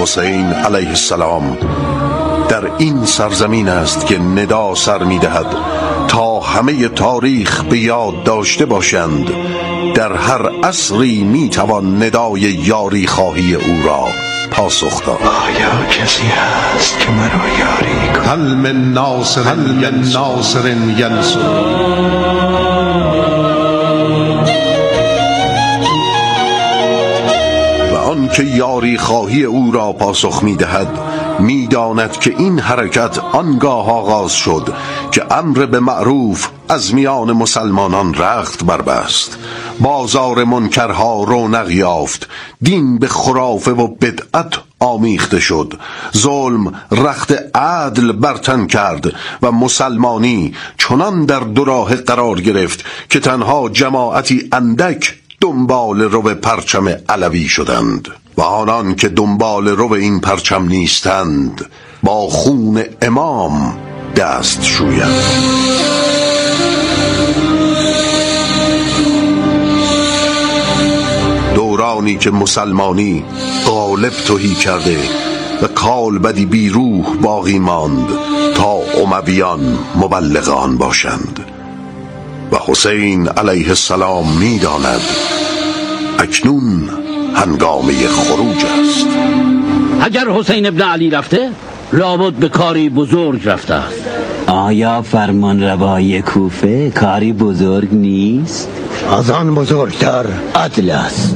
حسین علیه السلام در این سرزمین است که ندا سر می‌دهد تا همه تاریخ به یاد داشته باشند در هر عصری میتوان ندای یاری خواهی او را پاسخ داد. آیا کسی هست که مرا یاری کند؟ هل من ناصر ینصر. و آن که یاری خواهی او را پاسخ میدهد میداند که این حرکت آنگاه آغاز شد که امر به معروف از میان مسلمانان رخت بربست، بازار منکرها رونق یافت، دین به خرافه و بدعت آمیخته شد، ظلم رخت عدل برتن کرد و مسلمانی چنان در دو راه قرار گرفت که تنها جماعتی اندک دنبال رو پرچم علوی شدند و آنان که دنبال رو این پرچم نیستند با خون امام دست شویند. دورانی که مسلمانی غالب تهی کرده و کالبدی بی روح باقی ماند تا امویان مبلغان باشند و حسین علیه السلام می‌داند اکنون هنگامه خروج است. اگر حسین ابن علی رفته لابد به کاری بزرگ رفته است. آیا فرمان روای کوفه کاری بزرگ نیست؟ از آن بزرگتر عدل است.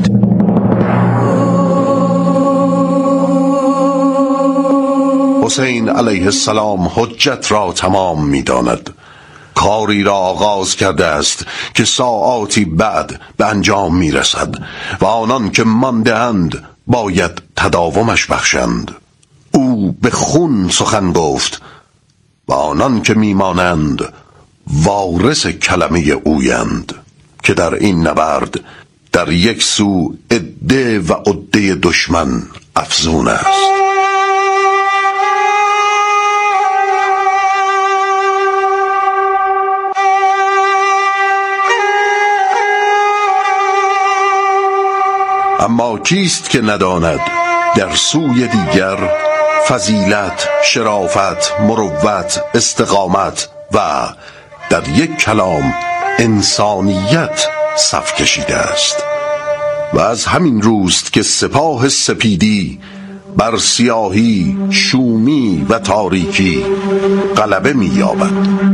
حسین علیه السلام حجت را تمام می‌داند. کاری را آغاز کرده است که ساعاتی بعد به انجام می‌رسد و آنان که مانده‌اند باید تداومش بخشند. او به خون سخن گفت و آنان که میمانند وارث کلمه اویند که در این نبرد در یک سو عده و عده دشمن افزون است. اما کیست که نداند در سوی دیگر فضیلت، شرافت، مروت، استقامت و در یک کلام انسانیت صف کشیده است و از همین روست که سپاه سپیدی بر سیاهی، شومی و تاریکی غلبه می‌یابد.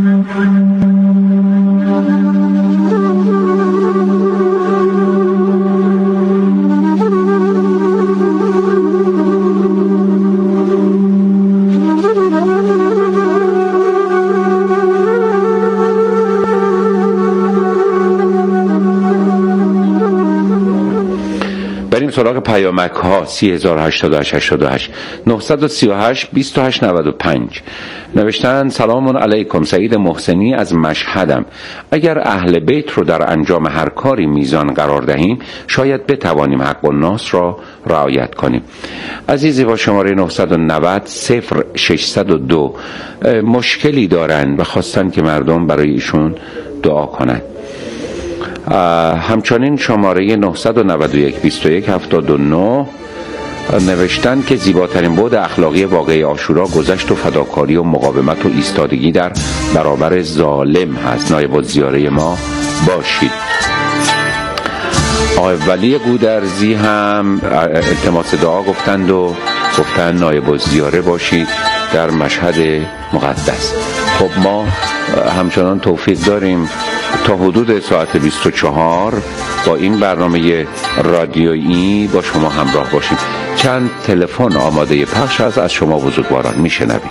سراغ پیامک ها 3088 938 2895 نوشتن سلام علیکم، سعید محسنی از مشهدم. اگر اهل بیت رو در انجام هر کاری میزان قرار دهیم شاید بتوانیم حق الناس را رعایت کنیم. عزیزی با شماره 990 0602 مشکلی دارن و خواستن که مردم برای ایشون دعا کنند. همچنین شماره 991 21 79 نوشتن که زیباترین بعد اخلاقی واقعی عاشورا گذشت و فداکاری و مقاومت و ایستادگی در برابر ظالم هست. نایب الزیاره ما باشید. آقای ولی گودرزی هم التماس دعا گفتند و گفتن نایب الزیاره باشید در مشهد مقدس. خب ما همچنان توفیق داریم تا حدود ساعت 24 با این برنامه رادیویی با شما همراه باشیم. چند تلفن آماده پخش از شما بزرگواران میشنویم.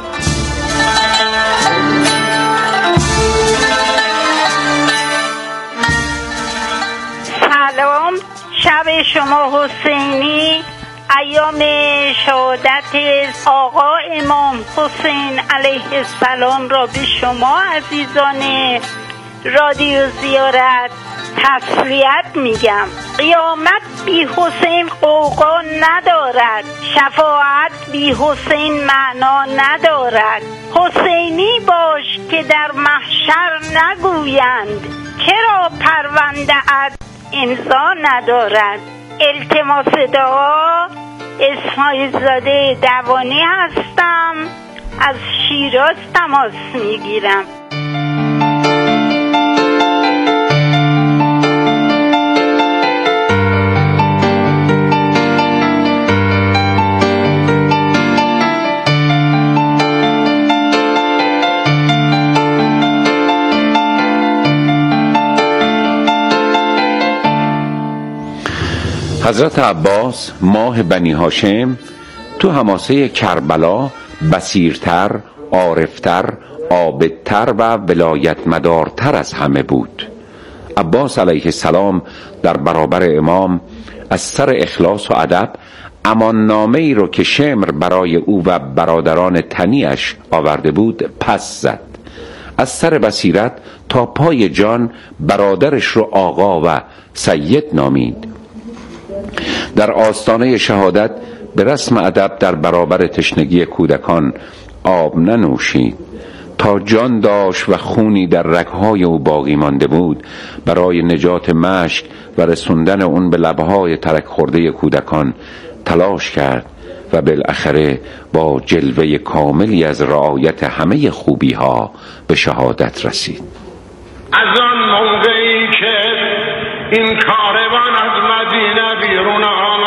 سلام، شب شما حسینی، ایام شهادت آقا امام حسین علیه السلام را به شما عزیزان رادیو زیارت تسلیت میگم. قیامت بی حسین قوقا ندارد، شفاعت بی حسین معنا ندارد. حسینی باش که در محشر نگویند چرا پرونده ات امضا ندارد. التماس دعا اسماعیل زاده دوانی هستم، از شیراز تماس میگیرم. حضرت عباس ماه بنی هاشم تو حماسه کربلا بصیرتر، عارفتر، عابدتر و ولایت مدارتر از همه بود. عباس علیه السلام در برابر امام از سر اخلاص و ادب امان نامه ای رو که شمر برای او و برادران تنیش آورده بود پس زد. از سر بصیرت تا پای جان برادرش رو آقا و سید نامید. در آستانه شهادت به رسم ادب در برابر تشنگی کودکان آب ننوشید. تا جان داشت و خونی در رگ‌های او باقی مانده بود، برای نجات مشک و رسوندن اون به لب‌های ترک خورده کودکان تلاش کرد و بالاخره با جلوه کاملی از رعایت همه خوبی‌ها به شهادت رسید. از آن موقعی که این کاروان از مدینه بیرون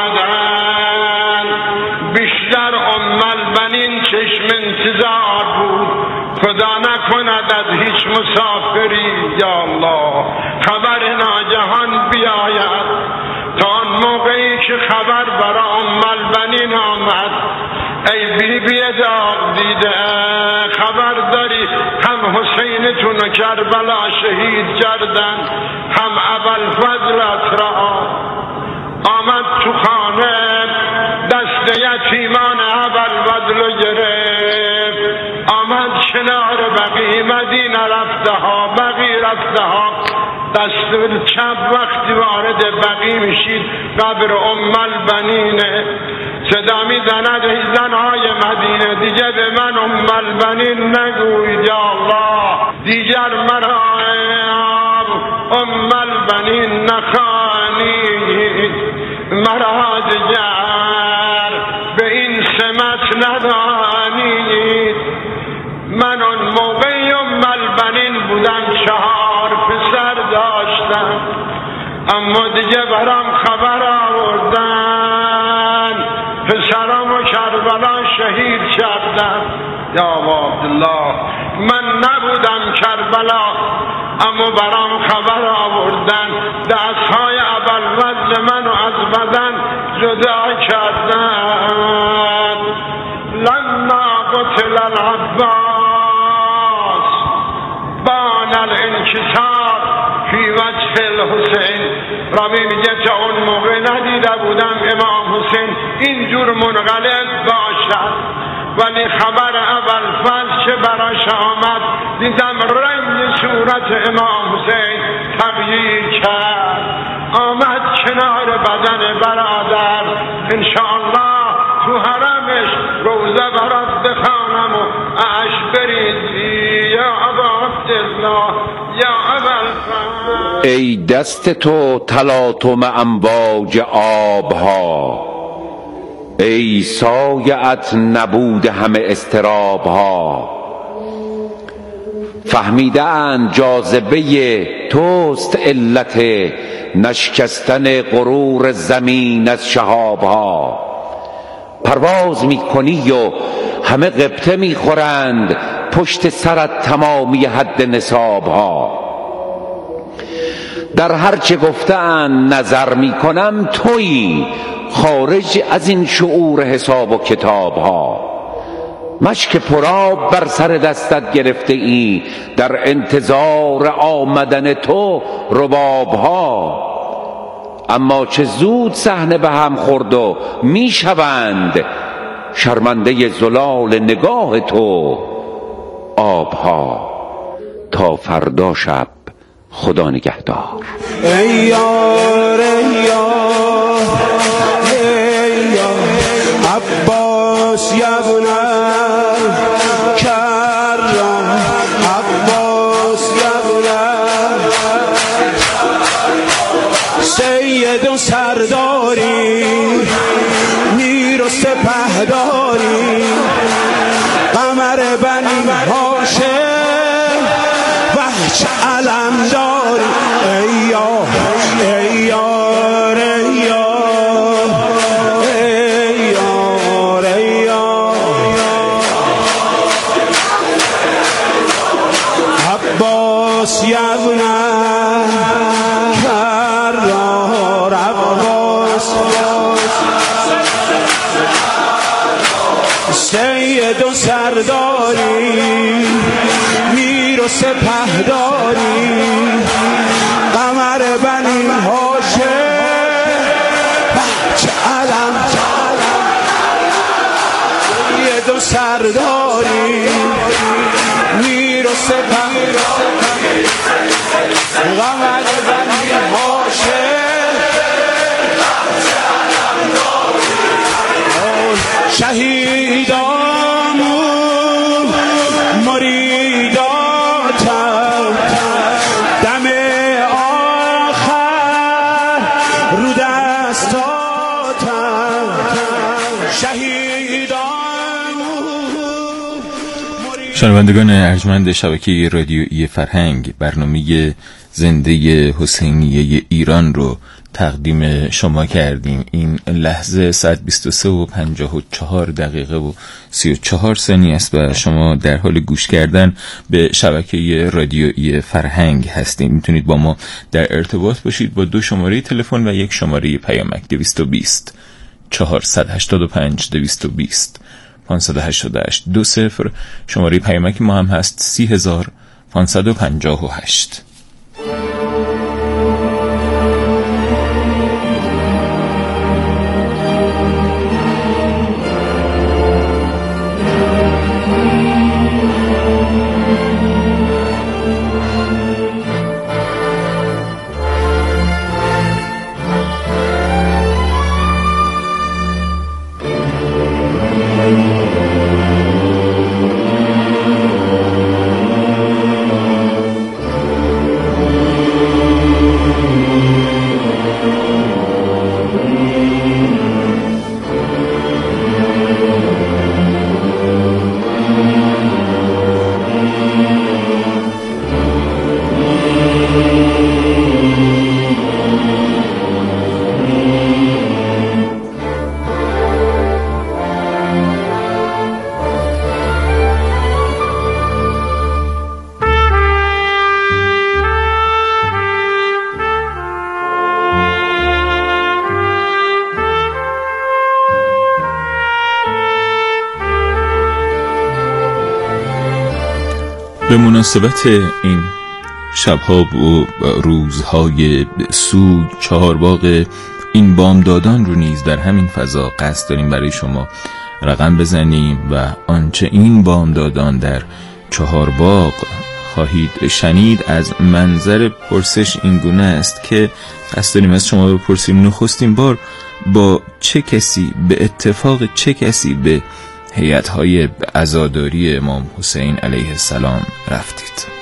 آمدن، بیشتر البنین چشم انتظار بود خدا نکند از هیچ مسافری یا الله خبر ناگهان بیاید. تا آن موقعی که خبر برای البنین آمد، ای بی بی داغ دیده خبر داری هم حسینتون و کربلا شهید کردن، هم ابوالفضلت را. آمد تو خانه دست یتیمان ابوالفضل گرفت، آمد کنار بقی مدینه رفته ها، بقی رفته ها. دست چپ وقتی وارد بقی میشید قبر البنینه، صدا میزند ای زنهای مدینه دیگه به من البنین نگوید یا الله، دیگر مرا البنین نخوانید، مرا دیگر به این سمت ندانید. من اون موقعی البنین بودم، 4 پسر داشتم، اما دیگه برام خبر آوردن پسرامو کربلا شهید کردن. یا عبدالله من نبودم کربلا، اما برام خبر آوردن دستهای ابوالفضل منو از بدن جدا کردن. لما قتل العباس بان الانکسار فی وجه الحسین. راوی میگه تا اون موقع ندیده بودم امام حسین اینجور منقلب باشد، ولی خبر ابوالفضل که براش آمد دیدم رنگ صورت امام حسین تغییر کرد. آمد کنار بدن برادر، انشاءالله تو حرمش روزه برات بخوانم و اش بریزی یا ابا عبدالله یا ابوالفضل. ای دست تو تلاطم امواج آبها، ای سایه‌ات نبود همه اضطرابها. فهمیدند جاذبه توست علت نشکستن غرور زمین از شهابها. پرواز میکنی و همه غبطه میخورند پشت سرت تمامی حد نصابها. در هر چه گفتند نظر میکنم تویی خارج از این شعور حساب و کتابها. مشک پرآب بر سر دستت گرفته ای در انتظار آمدن تو ربابها. اما چه زود صحنه به هم خورد و میشوند شرمنده زلال نگاه تو آبها. تا فردا شب خدا نگهدار. ای یار ای یار ای یار عباس یبنم کرم عباس یبنم سید و سردار سرداری میر و سپهداری قمر بنی هاشم وحش علم داری ای یار ای یار ای یار ای یار ای یار عباس یبنه کرار عباس سید و سرداری میر و سپهداری قمر بنی هاشم بچه علم سید و سرداری میر و سپهداری قمر بنی هاشم شهیدامون مریداتم دم آخر رو دستاتم شهیدامون. شنوندگان ارجمند شبکه رادیویی فرهنگ، برنامه زنده حسینیه ایران رو تقدیم شما کردیم. این لحظه ساعت 23:54 و 34 ثانیه است و شما در حال گوش کردن به شبکه رادیویی فرهنگ هستید. میتونید با ما در ارتباط باشید با 2 شماره تلفن و 1 شماره پیامک 220 485 220 588 20. شماره پیامک ما هم هست 30558. به مناسبت این شبها و روزهای سوگ چهارباغ این بامدادان رو نیز در همین فضا قصد داریم برای شما رقم بزنیم و آنچه این بامدادان در چهارباغ خواهید شنید از منظر پرسش این گونه است که قصد داریم از شما بپرسیم نخستین بار با چه کسی، به اتفاق چه کسی به هیئت‌های عزاداری امام حسین علیه السلام رفتید؟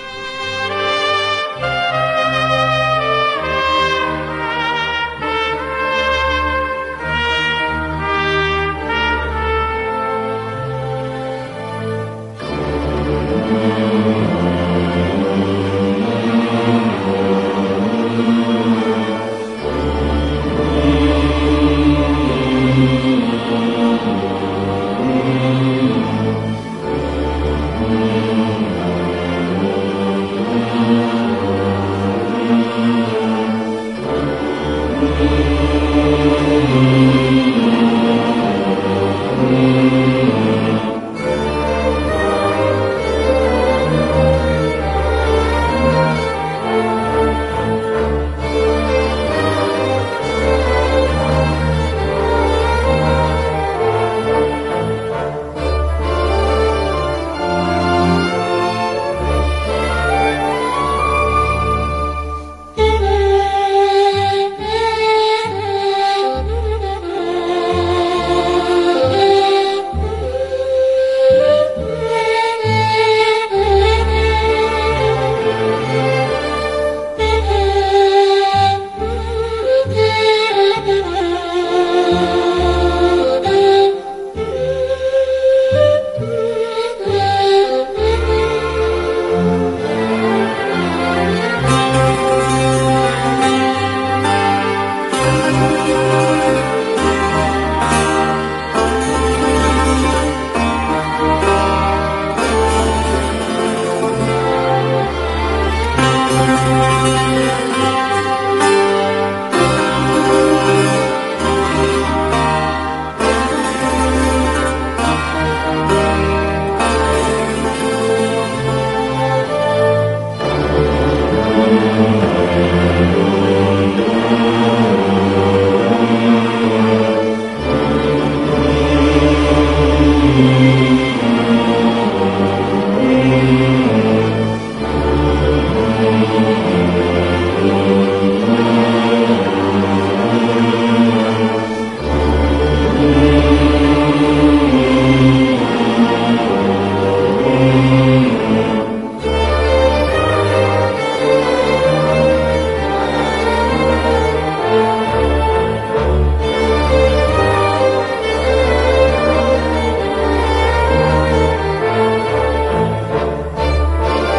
شد.